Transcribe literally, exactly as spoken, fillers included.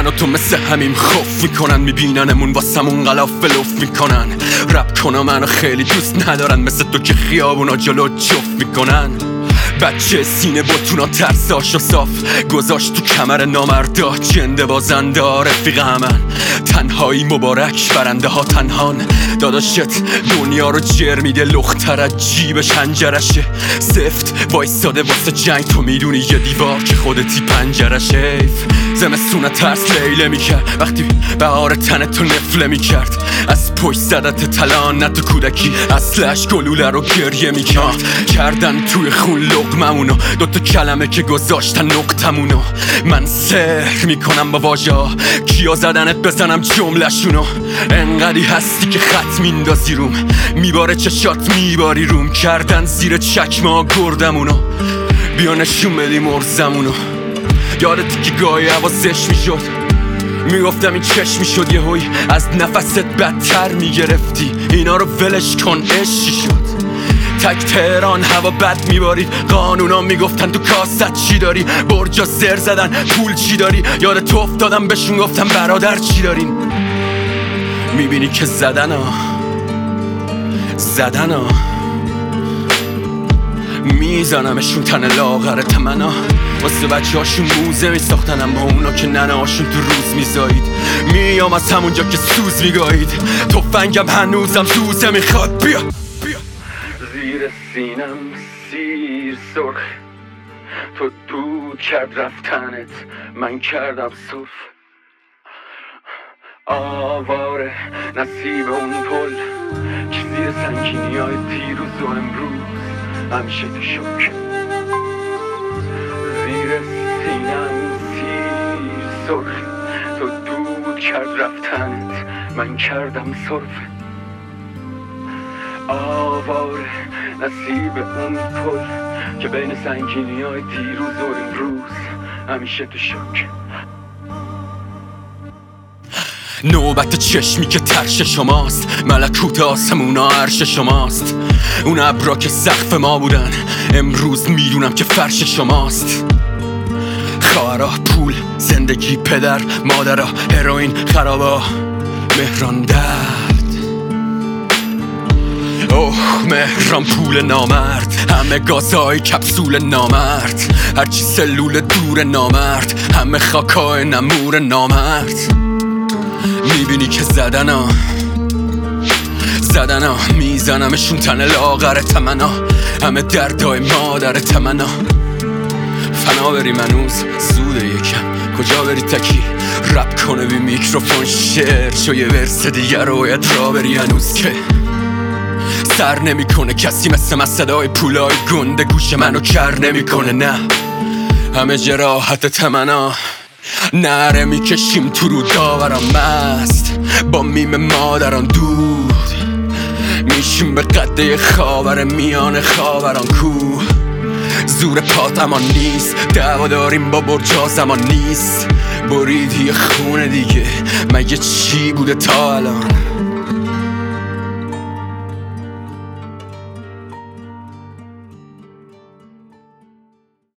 من و تو مثل همیم خوف میکنن، میبیننمون واسمون غلاف لف میکنن. رپ کنم منو خیلی دوست ندارن، مثل تو که خیابونا جلو جفت میکنن. بچه سینه باتونا ترساشو صاف گذاشت تو کمر نامردا، جنده بازنده رفیق همن. تنهایی مبارک برنده ها تنهان، داداشت دنیا رو جر میده لختر از جیبش هنجرشه. سفت وایستاده واسه جنگ، تو میدونی یه دیوار که خودتی پنجرشه. حیف زمستونه ترس لیله میکرد وقتی بهار تن تو نفله میکرد. از پشت زدت تلان نه تو کودکی، اصلش گلوله رو گریه میکرد. کردن توی خون لقممونو، دوتا کلمه که گذاشتن نقطمونو. من سحر میکنم با واژه ها، کیا زدنت بزنم جملشونو. انقدی هستی که خط میندازی روم، میباره چشات میباری روم. کردن زیر چکمه ها گردمونو، بیا نشون بدی مرزمونو. یادتی که گاهی حواسش میشد، میگفتم این چشم میشد، یه هوی از نفست بدتر میگرفتی. اینا رو ولش کن عشقی شد. تک تهران هوا بد میبارید، قانونا میگفتن تو کاست چی داری. برجا سر زدن پول چی داری، یاد تو افتادم بهشون گفتم برادر چی دارین. میبینی که زدن ها زدن ها میزنمشون تن لاغر تمنا. واسه بچه هاشون موزه میساختنم با اونا که ننه هاشون تو روز میزایید. میام از همونجا که سوز میگایید، تفنگم هنوزم سوزه میخواد. بیا بیا زیر سینم سیر سرخ، تو دود کرد رفتنت، من کردم صرف. آواره نصیب اون پل که زیر سنگینی های دیروز و امروز همیشه تو شک. زیر سینم سیر سرخ، تو دود کرد رفتنت، من کردم صرف. آواره نصیب اون پل که بین سنگینی های دیروز و امروز همیشه تو شک. نوبت چشمی که ترش شماست، ملکوت آسمونا عرش شماست. اون ابرا که سقف ما بودن امروز میدونم که فرش شماست. خواهرا، پول، زندگی، پدر، مادرها، هروئین، خرابا، مهران درد. اوه مهران پول نامرد، همه گازهای کپسول نامرد. هرچی سلول دور نامرد، همه خاکای نمور نامرد. میبینی که زدن ها زدن ها میزنمشون تن لاغر تمنا. همه دردای مادر تمنا. فنا بریم هنوز زوده یکم، کجا بری تکی رپ کنه بی میکروفون شعر شو یه ورس دیگر رو باید را بری هنوز که سر نمی کنه کسی مثل من. صدای پولای گنده گوش منو کر نمی کنه. نه همه جراحت تمنا، نره میکشیم تو رو داوران مست با میم مادران دود. میشیم به قده خاور میان خاوران کوه. زور پات امان نیست، دعوا داریم با برجا زمان نیست. بریدی خونه دیگه مگه چی بوده تا الان؟